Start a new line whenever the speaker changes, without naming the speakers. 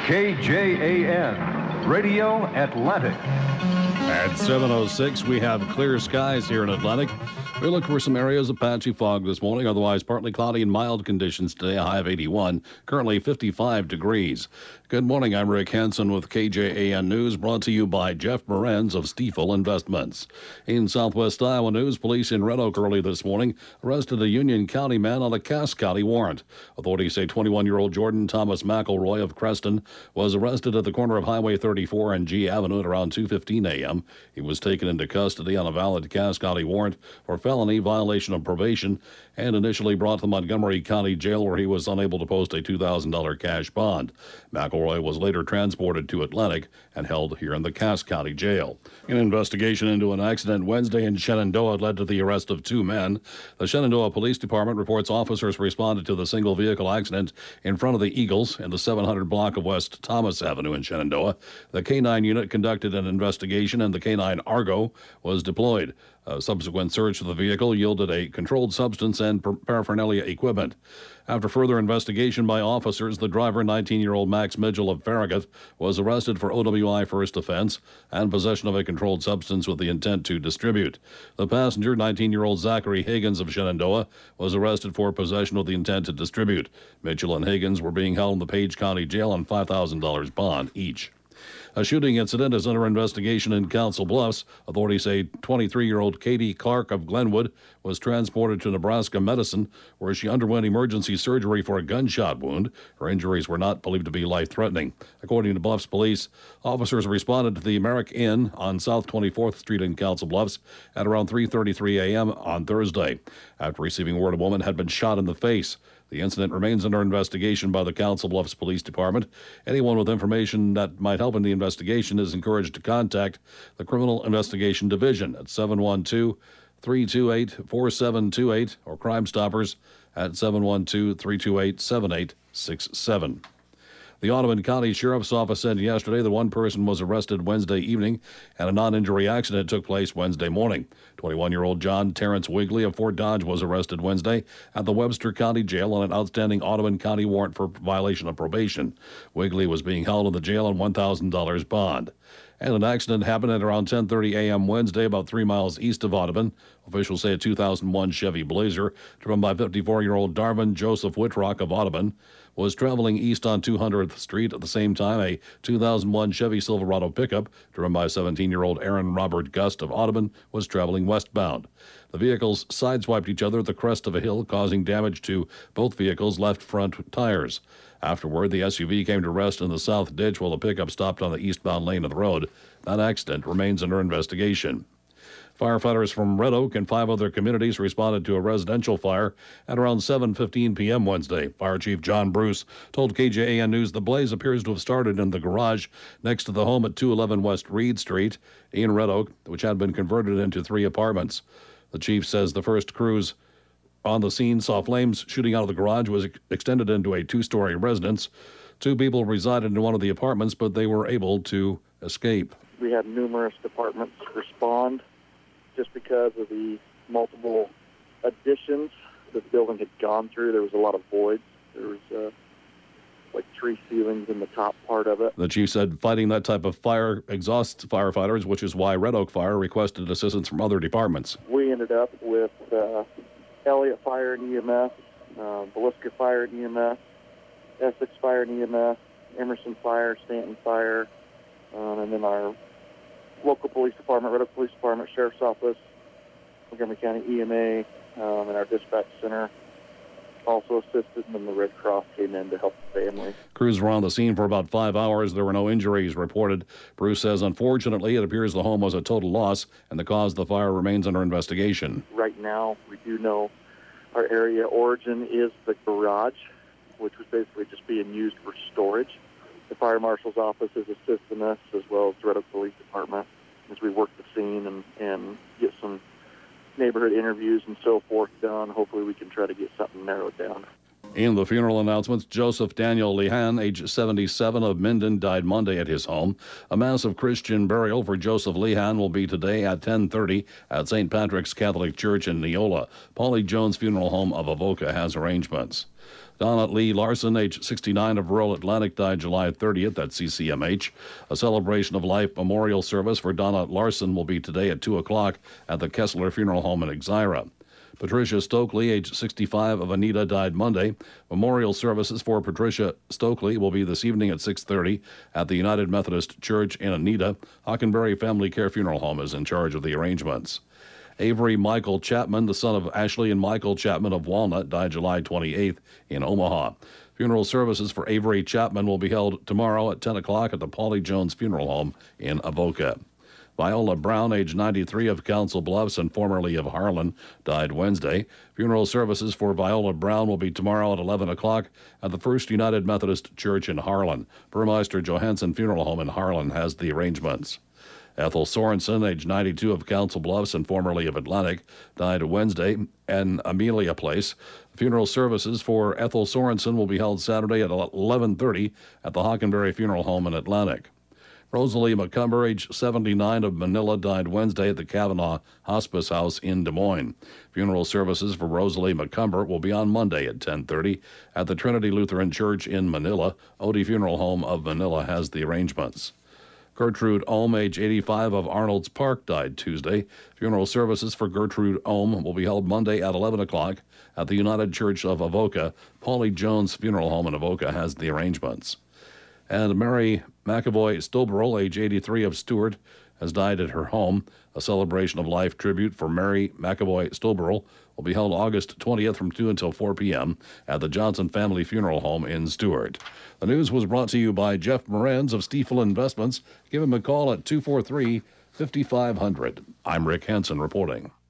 KJAN, Radio Atlantic.
At 7:06, we have clear skies here in Atlantic. We look for some areas of patchy fog this morning, otherwise partly cloudy and mild conditions today, a high of 81, currently 55 degrees. Good morning, I'm Rick Hansen with KJAN News, brought to you by Jeff Morenz of Stiefel Investments. In Southwest Iowa news, police in Red Oak early this morning arrested a Union County man on a Cass County warrant. Authorities say 21-year-old Jordan Thomas McElroy of Creston was arrested at the corner of Highway 34 and G Avenue at around 2:15 a.m. He was taken into custody on a valid Cass County warrant for felony violation of probation and initially brought to the Montgomery County Jail, where he was unable to post a $2,000 cash bond. McElroy was later transported to Atlantic and held here in the Cass County Jail. An investigation into an accident Wednesday in Shenandoah led to the arrest of two men. The Shenandoah Police Department reports officers responded to the single vehicle accident in front of the Eagles in the 700 block of West Thomas Avenue in Shenandoah. The K-9 unit conducted an investigation and the K-9 Argo was deployed. A subsequent search of the vehicle yielded a controlled substance and paraphernalia equipment. After further investigation by officers, the driver, 19-year-old Max Mitchell of Farragut, was arrested for OWI first offense and possession of a controlled substance with the intent to distribute. The passenger, 19-year-old Zachary Higgins of Shenandoah, was arrested for possession with the intent to distribute. Mitchell and Higgins were being held in the Page County Jail on $5,000 bond each. A shooting incident is under investigation in Council Bluffs. Authorities say 23-year-old Katie Clark of Glenwood was transported to Nebraska Medicine, where she underwent emergency surgery for a gunshot wound. Her injuries were not believed to be life-threatening. According to Bluffs police, officers responded to the Merrick Inn on South 24th Street in Council Bluffs at around 3:33 a.m. on Thursday. After receiving word a woman had been shot in the face. The incident remains under investigation by the Council Bluffs Police Department. Anyone with information that might help in the investigation is encouraged to contact the Criminal Investigation Division at 712-328-4728 or Crime Stoppers at 712-328-7867. The Audubon County Sheriff's Office said yesterday that one person was arrested Wednesday evening and a non-injury accident took place Wednesday morning. 21-year-old John Terrence Wigley of Fort Dodge was arrested Wednesday at the Webster County Jail on an outstanding Audubon County warrant for violation of probation. Wigley was being held in the jail on $1,000 bond. And an accident happened at around 10:30 a.m. Wednesday, about 3 miles east of Audubon. Officials say a 2001 Chevy Blazer, driven by 54-year-old Darvin Joseph Whitrock of Audubon, was traveling east on 200th Street. At the same time, a 2001 Chevy Silverado pickup, driven by 17-year-old Aaron Robert Gust of Audubon, was traveling westbound. The vehicles sideswiped each other at the crest of a hill, causing damage to both vehicles' left front tires. Afterward, the SUV came to rest in the south ditch while the pickup stopped on the eastbound lane of the road. That accident remains under investigation. Firefighters from Red Oak and 5 other communities responded to a residential fire at around 7:15 p.m. Wednesday. Fire Chief John Bruce told KJAN News the blaze appears to have started in the garage next to the home at 211 West Reed Street in Red Oak, which had been converted into 3 apartments. The chief says the first crews on the scene saw flames shooting out of the garage was extended into a 2-story residence. 2 people resided in one of the apartments, but they were able to escape.
We had numerous departments respond just because of the multiple additions the building had gone through. There was a lot of voids. There was like tree ceilings in the top part of it.
The chief said fighting that type of fire exhausts firefighters, which is why Red Oak Fire requested assistance from other departments.
We ended up with Elliott Fire and EMS, Villisca Fire and EMS, Essex Fire and EMS, Emerson Fire, Stanton Fire, and then our local police department, Red Oak Police Department, Sheriff's Office, Montgomery County EMA, and our dispatch center also assisted, and then the Red Cross came in to help the family.
Crews were on the scene for about 5 hours. There were no injuries reported. Bruce says, unfortunately, it appears the home was a total loss, and the cause of the fire remains under investigation.
Right now, we do know our area origin is the garage, which was basically just being used for storage. The fire marshal's office is assisting us, as well as the Red Oak Police Department, as we work the scene and get some neighborhood interviews and so forth done. Hopefully we can try to get something narrowed down.
In the funeral announcements, Joseph Daniel Lehan, age 77, of Minden, died Monday at his home. A mass of Christian burial for Joseph Lehan will be today at 10:30 at St. Patrick's Catholic Church in Neola. Paulie Jones Funeral Home of Avoca has arrangements. Donna Lee Larson, age 69, of rural Atlantic, died July 30th at CCMH. A celebration of life memorial service for Donna Larson will be today at 2 o'clock at the Kessler Funeral Home in Exira. Patricia Stokely, age 65, of Anita, died Monday. Memorial services for Patricia Stokely will be this evening at 6:30 at the United Methodist Church in Anita. Hockenberry Family Care Funeral Home is in charge of the arrangements. Avery Michael Chapman, the son of Ashley and Michael Chapman of Walnut, died July 28th in Omaha. Funeral services for Avery Chapman will be held tomorrow at 10 o'clock at the Paulie Jones Funeral Home in Avoca. Viola Brown, age 93, of Council Bluffs and formerly of Harlan, died Wednesday. Funeral services for Viola Brown will be tomorrow at 11 o'clock at the First United Methodist Church in Harlan. Burmeister Johansson Funeral Home in Harlan has the arrangements. Ethel Sorensen, age 92, of Council Bluffs and formerly of Atlantic, died Wednesday in Amelia Place. Funeral services for Ethel Sorensen will be held Saturday at 11:30 at the Hockenberry Funeral Home in Atlantic. Rosalie McCumber, age 79, of Manila, died Wednesday at the Kavanaugh Hospice House in Des Moines. Funeral services for Rosalie McCumber will be on Monday at 10:30 at the Trinity Lutheran Church in Manila. Odie Funeral Home of Manila has the arrangements. Gertrude Ohm, age 85, of Arnold's Park, died Tuesday. Funeral services for Gertrude Ohm will be held Monday at 11 o'clock at the United Church of Avoca. Paulie Jones Funeral Home in Avoca has the arrangements. And Mary McAvoy Stolberl, age 83, of Stewart, has died at her home. A celebration of life tribute for Mary McAvoy Stolberl will be held August 20th from 2 until 4 p.m. at the Johnson Family Funeral Home in Stewart. The news was brought to you by Jeff Morenz of Stiefel Investments. Give him a call at 243-5500. I'm Rick Hansen reporting.